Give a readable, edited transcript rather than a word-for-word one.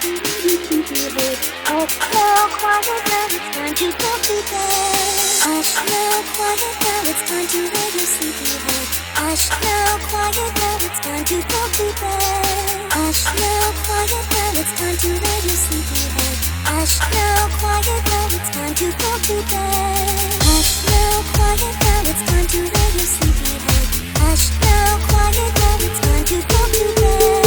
sleepyhead. Oh, now quiet now, it's time to go to bed. Hush now, quiet now, it's time to lay your sleepyhead. Hush now, quiet now, it's time to go to bed. Hush now, quiet now, it's time to lay your sleepyhead. Hush now, quiet now, it's time to go to bed. Hush now, quiet now, it's time to lay your sleepyhead. Hush now, quiet now, it's time to go to bed.